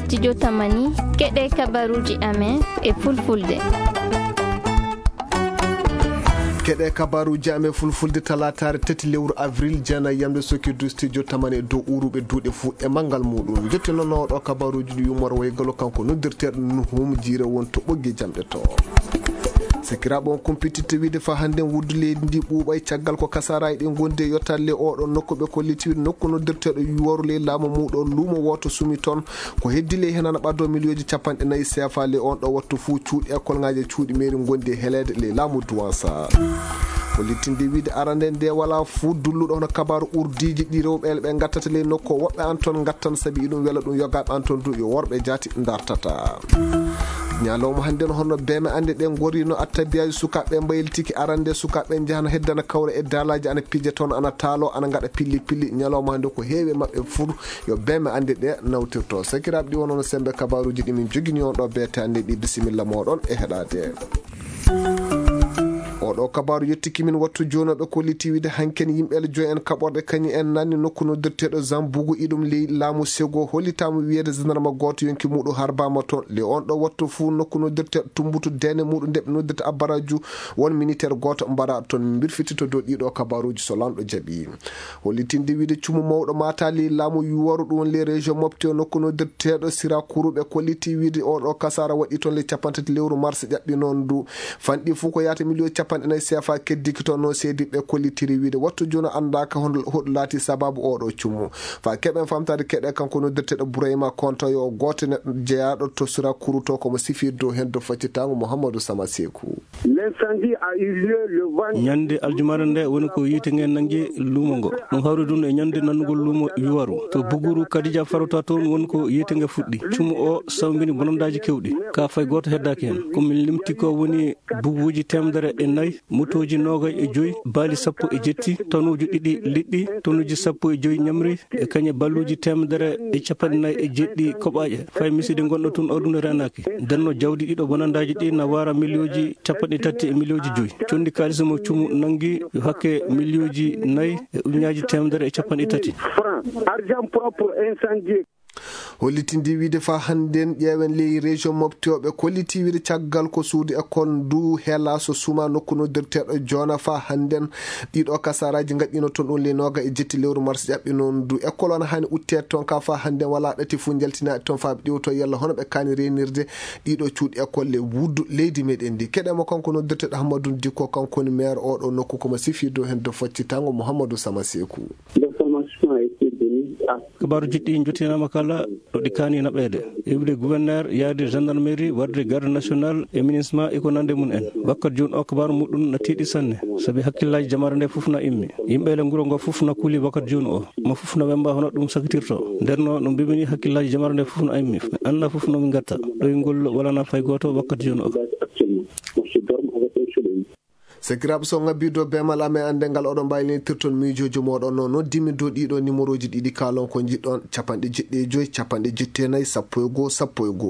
studio Tamani keɗe kabaruji amen e fulfulde. keɗe kabaruji amen fulfulde talatare 3 lewru avril jana yamde sokirdu studio Tamani e dow uruɓe duuɗe fuu e manggal muɗum jotti noon oɗo kabaruji ɗi yummor waygalo kanko noddirteɗo Nuhum Jiire won to ɓoggi jamɗe to sekiraɓe on kumpititte wiide fa hande wuddu leydi ndi ɓuuɓay caggal ko kasaraji ɗi gonde yottalle oɗo nokku ɓe kollitiwide nokku noddirteɗo yuworu ley laamu muɗon luumo woto sumi toon ko heddile hen ana ɓaddo millioji 40 CFA le on ɗo wattu fuu cuuɗi école ngaji cuuɗi mairie gondi helede ley laamu Douansa ko littinde wiide arande nde wala fuu dulluɗo hono kabaru urdiji ɗi rewɓe ɓe gattata ley nokku woɓɓe an toon gattan saabi iɗum weela ɗum yogaɓe an toon du yo worɓe jaati dartata ñalawma hande no hono beme ande ɗen gorino attabiyaji sukaɓe mbaylitiki arande sukaɓe jahana heddana kawre e dalaji ana pije toon ana taalo ana gaɗa pilli ñalawma hande ko heewi mabɓe fur yo beme ande ɗe nawtirto sakiraɓe ɗi wonono sembe kabaruji ɗi min jogini on ɗo beete ande ɗi bisimilla moɗon e heɗade oɗo kabaru yettiki min wattu jonoɓe kolliti wiide hanken yimɓele joyi en kaɓorɗe kañi en nanni nokku noddirteɗo Jean Bougou iɗum ley laamu sego hollitama wiyede gendarme goto yonki muɗum harbama toon le on ɗo wattu fuu nokku noddirteɗo tumbutu dene muɗum ndeɓe noddirta abbaraju won militaire goto mbaɗa toon birfitito dow ɗiɗo kabaruji so lamɗo jaaɓi hollitinde wiide cumu mawɗo mata ley laamu yuworu ɗum les région mofte nokku noddirteɗo Sira Kourouɓe kolliti wiide oɗo kasara waɗi toon le 30 lewru mars ƴaɓɓi noon du fanɗi fuu ko yata million 50 CFA keddiki toon no seediɓe kollitiri wiide wattu joni andaka hoɗo laati sababu oɗo cummu fa keɓen famtade keɗe kanko noddirteɗo Bourayma Konto yo goto neɗɗo jeeyaɗo to Sira Kourou to komo sifir dow hen do faccitago Mouhamadou Sama Sekou. L'incendie a eu lieu le vendredi. ñande aljumare nde woni ko yiite ngen nangue luumo ngo ɗum hawri ɗum e ñande nannugol luumo yuwaru to Bougourou Kadija farota toon woni ko yiite nge fuɗɗi cumu o sawbini bonondaji kewɗi ka fay goto heddaki hen komin limti ko woni buguuji 400 motoji 25 baali 10 tonuji 2 liɗɗi tonuji 15 ñamri e kañe balluji 150 koɓaƴe fay miside gonɗo tun ordune renaki denno jawdi ɗiɗo bonandaji ɗi na wara millioji 30 e millioji 5 condi kalisa mo cumu nangui yo hakke millioji 4 e uñaji 130 argent propre incendie hollitindi wiide fa hannden ƴeewen ley région moftoɓe kolliti wiide caggal ko suudu école ndu heela so suma nokku noddirteɗo jona fa hannden ɗiɗo kasaraji gaƴƴino toon ɗum ley noga e jetti lewru mars ƴaɓɓi noon du école on hani uttede toon ka fa hannden wala ɗati fuu jaltinaɗi toon fa ɓe ƴewto yalla hono ɓe kani renirde ɗiɗo cuuɗi école le wuddu leydi meɗen ndi keɗemo kanko noddirteɗo Ahmadou Dikko kankoni maire oɗo nokku komo sifi dow hen do foccitango Mouhamadou Sama Sekou. kabaru jiɗɗi jottinama kala ɗo ɗi kaani naɓede iwde gouverneur yaade gendarmerie warde garde national e ministement eko nande mum en wakkat joni o kabaru muɗum na tiiɗi sanne saabi hakkillaji jamare nde fof na immi yimɓele guuro ngo fof na kuuli wakkat joni o mo fof na wemba hono ɗum sakitirto nderno no mbimini hakkillaji jamare nde fof na immi anna fof nomin gatta ɗoygol walana fay goto wakkat joni o sekiraɓe so ngabbido bemal amen andengal oɗon mbaylitirton miijoji moɗon noon noddimi dow ɗiɗo numéro ji ɗiɗi kalon ko jiɗɗon 75 74 11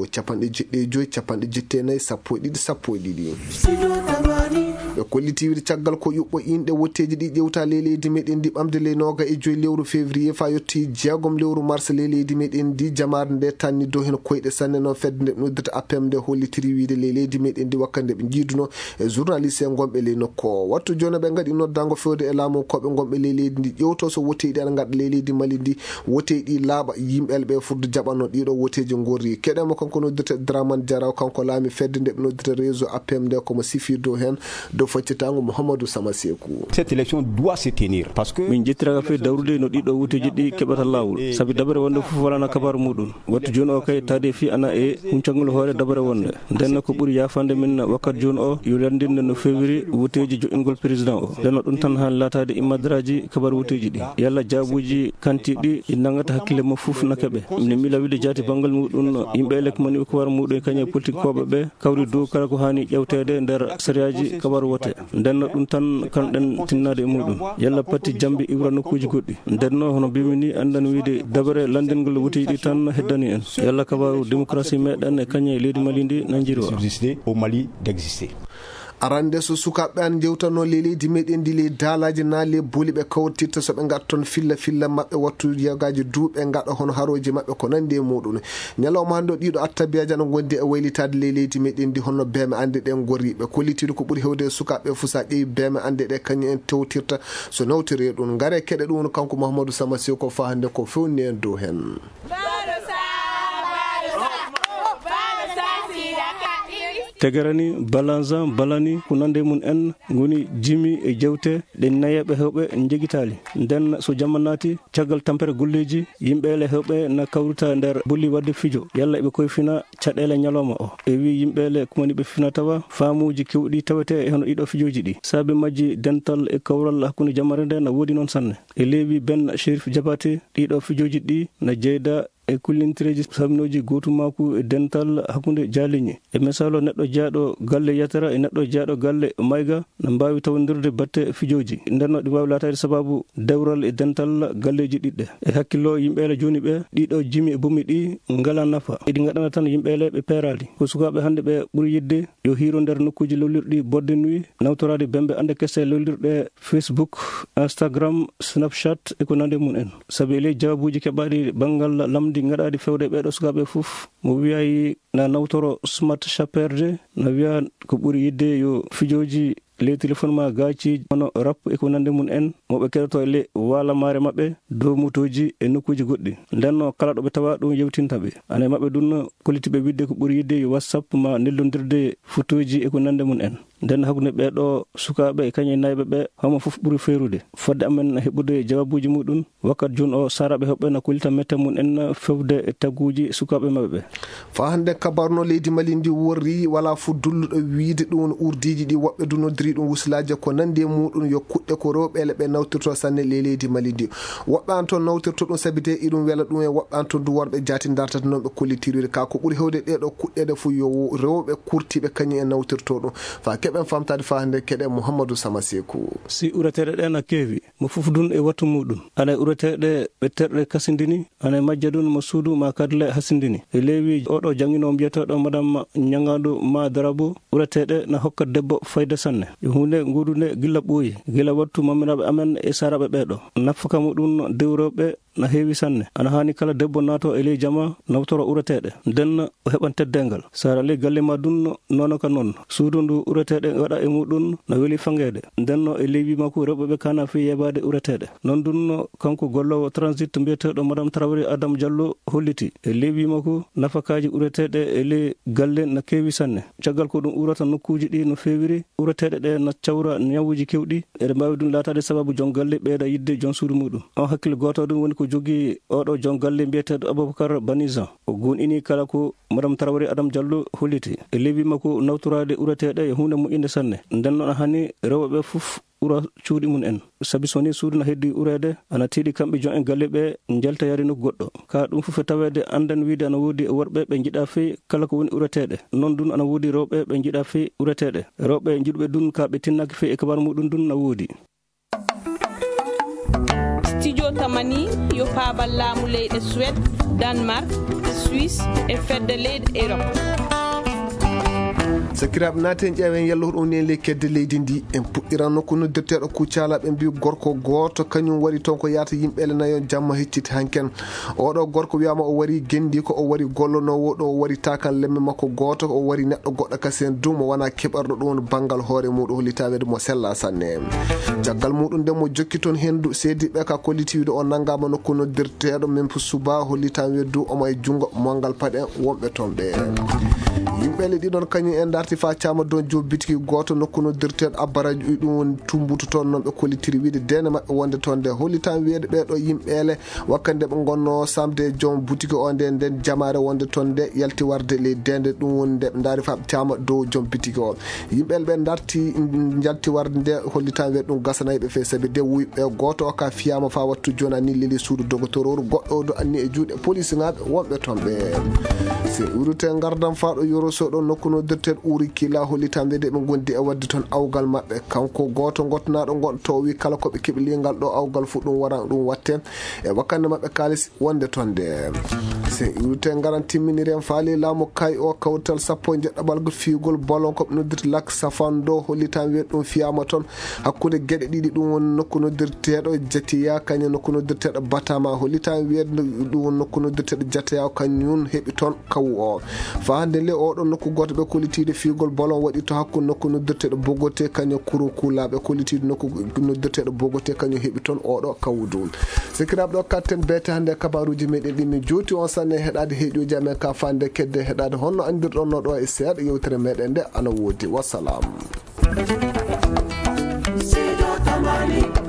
12 ɓe kolliti wiide caggal ko yuɓɓo inɗe wotteji ɗi ƴewta ley leydi meɗen ndi ɓamde ley 25 lewru février fa yetti 6 lewru mars ley leydi meɗen ndi jamare nde tanni dow hen koyɗe sanne noon fedde nde noddata APM nde hollitiri wiide ley leydi meɗen ndi wakkande ɓe jiiduno e journaliste en gonɓe ley nokko wattu joni ɓe gaɗi noddango fewde e laamu koɓe gonɓe ley leydi ndi ƴewto so woteji ana gaɗa ley leydi Mali ndi woteji ɗi laaɓa yimɓele ɓe furde jaɓanno ɗiɗo woteji gorri keɗemo kanko noddirta Dramane Diaraw kanko laami fedde nde ɓe noddirta réseau APM nde komo sifi dow hen do faccitango Mouhamadou Sama Sekou. Cette élection doit se tenir parce que min jettiraga fe dawrude no ɗiɗo woteji ɗi keɓata lawol saabi dabare wonde fof walana kabaru muɗum wattu joni o kay tade fi ana e huncagol hoore dabare wonde ndenno ko ɓuuri yafande min wakkat joni o yo landinde no fewiri woteji joƴingol président o ndenno ɗum tan han latade immadiraji kabaru woteji ɗi yalla jaabuji kantiɗi ɗi nangata hakkille mo fof na keɓe ne mila wiide jaati banggal muɗum yimɓe ko mani ko war muɗum kañe politique koɓe ɓe kawri dow kala ko hani ƴewtede nder sériyaji kabaru wote ndenno ɗum tan kanɗen tinnade e muɗum yalla patti jambi iwra nokkuji goɗɗi ndenno hono mbimini andani wiide dabare landingol woteji ɗi tan heddani en yalla kabaru démocratie meɗen e kañe leydi Mali ndi nanjiri o au Mali d'exister. arande so sukaɓe an jewtano leydi meɗen ndi le daalaji na le booli ɓe kawtirta soɓe gatta toon filla mabɓe wattu yagaji duuɓe gaɗa hono haroji mabɓe ko nandi e muɗum ñalawma hande ɗiɗo attabiyaji no gondi e waylitade le leydi meɗen ndi honno beeme ande ɗen goriɓe kollitiɗo ko ɓuuri hewde sukaɓe fo sa ƴeewi beeme ande ɗe kañum en tewtirta so nawtiri ɗum gaare keɗe ɗum kanko Mouhamadou Samassi ko fa hande ko fewni en dow hen. tegerani balanza balani ko nande mun en goni jimi e jewte ɗe nayeɓe hewɓe jeguitali nden so jamma naati caggal tampere golleji yimɓele hewɓe na kawrita nder bolli wadde fijo yalla eɓe koye fina caɗele ñalawma o e wi yimɓele kumani ɓe fina tawa faamuji kewɗi tawete e hono ɗiɗo fijoji ɗi saabi majji dental e kawral hakkude jammare nde na woodi noon sanne e leewi Ben Chérif Diabaté ɗiɗo fijoji ɗi na jeyda e kullintireji saminoji gotumaku e dental hakkude jaliñi e misalo neɗɗo jaaɗo galle yatara e neɗɗo jaaɗo galle mayga na mbawi tawodirde batte fijoji ndenno ɗi wawi latade sababu dewral e dental galleji ɗiɗɗe e hakkillo yimɓele joni ɓe ɗiɗo jimi e bomi ɗi ngala nafa eɗi gaɗana tan yimɓele ɓe peerali ko sukaɓe hande ɓe ɓuuri yidde yo hiiro nder nokkuji lolirɗi bodde nuyi nawtorade bembe ande kesse lolirɗe Facebook, Instagram, Snapchat e ko nande mun en saabi ele jawabuji keɓaɗi banggal lamdi gaɗaɗi fewde ɓeɗo sukaɓe fof mo wiyayi na nawtoro smart chapperde na wiya ko ɓuuri yidde yo fijoji les téléphone ma gaci hono rap e ko nande mun en moɓe keɗoto le walamare mabɓe dow motoji e nokkuji goɗɗi ndenno kala ɗoɓe tawa ɗum yewtintaɓe ane mabɓe ɗum kollitiɓe widde ko ɓuuri yidde yo WhatsApp ma nellodirde photoji e ko nande mun en nden hakkude ɓeɗo sukaɓe e kañum nayɓe ɓe homo foof ɓuuri feerude fodde amen heɓude jawabuji muɗum wakkat joni o saraɓe heɓɓe na kollita mette mun en fewde e tagguji sukaɓe mabɓe ɓe fa hande kabarno leydi Mali ndi worri wala fo dulluɗo wiide ɗum urdiji ɗi woɓɓe du noddiri ɗum wuslaji ko nandi e muɗum yo kuɗɗe ko rewɓele ɓe nawtirto sanne le leydi Mali ndi woɓɓe an toon nawtirto ɗum saabi de iɗum weela ɗum e woɓɓe an toon du worɓe jaati dartata noon ɓe kollitiride ka ko ɓuuri hewde ɗeɗo kuɗɗede fo yo rewɓe kurtiɓe kañum en nawtirto ɗum fa keɓen famtade fa hande keɗe Mouhamadou Samassi si ureteɗe ɗe na keewi mo fof dun e wattu muɗum ana ureteɗe ɓe terɗe kasindini ana majja dun mo suudu ma kadle hasindini e leewi oɗo jangino mbiyeteɗo madame Ñagadu Ma Darabo ureteɗe na hokka debbo fayda sanne hunde ngudude gilla ɓooyi gila wattu mamiraɓe amen e saraɓe ɓeɗo nafaka muɗum dewrewɓe na heewi sanne ana hani kala debbo nato e ley jama nawtoro ureteɗe nden o heɓan teddengal sara ley galle ma dun nono ka noon suudu ndu ureteɗe waɗa e muɗum no weeli fangede ndenno e leywi makko rewɓeɓe kana fi yebade ureteɗe noon dun kanko gollowo transit mbiyeteɗo madame Traoré Adam Diallo holliti e leywi makko nafakaji ureteɗe e ley galle na keewi sanne caggal ko ɗum urata nokkuji ɗi no fewiri ureteɗe ɗe na cawra ñawuji kewɗi eɗe mbawi ɗum latade sababu jon galle ɓeyda yidde jon suudu muɗum on hakkille goto ɗum woni ko jogui oɗo jon galle mbiyeteɗo Aboubacar Banizan o gonɗini kala ko madame Traoré Adam Diallo holliti e leywi makko nawtorade ureteɗe e hunde moƴƴinde sanne nden noon hani rewɓeɓe fof ɓura cuuɗi mun en saabi soni suudu na heddi urede ana tiiɗi kamɓe jon en galle ɓe jalta yari nokku goɗɗo ka ɗum fof e tawede anden wiide ana woodi worɓe ɓe jiiɗa fewi kala ko woni ureteɗe noon dun ana woodi rewɓe ɓe jiiɗa fewi ureteɗe rewɓe jiɗuɓe dun ka ɓe tinnaki fewi e kabar muɗum dun na woodi studio tamani yo paabal laamu leyɗe Suède, Danemark, Suisse e fedde leyɗe Europe sakiraɓe naaten ƴeewen yalloho ɗum ni le kedde leydi ndi en puɗɗiran nokku noddirteɗo kuccalaɓe mbi gorko goto kañum wari toon ko yata yimɓele nayo jamma hecciti hanken oɗo gorko wiyama o wari gendi ko o wari gollonowo ɗo o wari takan lemme makko goto o wari neɗɗo goɗɗo kasen dum o wona keɓarɗo ɗum banggal hoore muɗum hollitawede mo sella sanne caggal muɗum nde mo jokki toon hendu seediɓe ka kollitiwide o naggama nokku noddirteɗo men suba hollitama weddu omo e junggo mongal paɗe wonɓe toon ɓe yimɓele ɗiɗon kañum en darti fa cama don jo bitiki goto nokku noddirteɗo abbaraji ɗum woni tumbutu toon noon ɓe kollitiri wiide dene mabɓe wonde toon nde hollitama wiyede ɓeɗo yimɓele wakkande ɓe gonno samde joom boutique o nde nden jamare wonde toon nde yalti warde ley dende ɗum woni nde ɓe daari fa ɓe cama dow joom boutique o yimɓele ɓe darti jalti warde nde hollitama wiyede ɗum gasanayiɓe fe saabi de wuyɓe goto o ka fiyama fa wattu joni anni leli suudu dogotoror goɗɗo o do anni e juuɗe police ngaɓe wonɓe toon ɓe se urute gardam fa ɗo yoro so ɗon nokku noddirteɗo uri kila hollitande de ɓe gondi e wadde toon awgal maɓɓe kanko goto gotnaɗo gonɗo wi kala koɓe keeɓi lingal ɗo awgal fu ɗum waran ɗum watte e wakkande maɓɓe kalis wonde toon de se iwte garan timminiri en faali laamu kay o kawtal sappo e jeɗɗaɓal fiyugol bolon koɓe noddirta lak safando hollitande wiye ɗum fiyama toon hakkude gueɗe ɗiɗi ɗum woni nokku noddirteɗo jatiya kañum nokku noddirteɗo batama hollitande wiye ɗum woni nokku noddirteɗo jatiya kañum heeɓi toon kawu o fa hande le oɗo nokku goto ɓe kollitide fiyugol bolon waɗi to hakkude nokku noddirteɗo bogote kañum kuro kulaɓe kollitide nokku noddirteɗo bogote kañum heeɓi toon oɗo kawdu sikiraɓe ɗo katten beete hande kabaruji meɗen ɗinni juuti on sanne heɗade heeƴoji amen ka fande kedde heɗade honno andirɗon no ɗo e seeɗa yewtere meɗen nde ana woodi wassalam.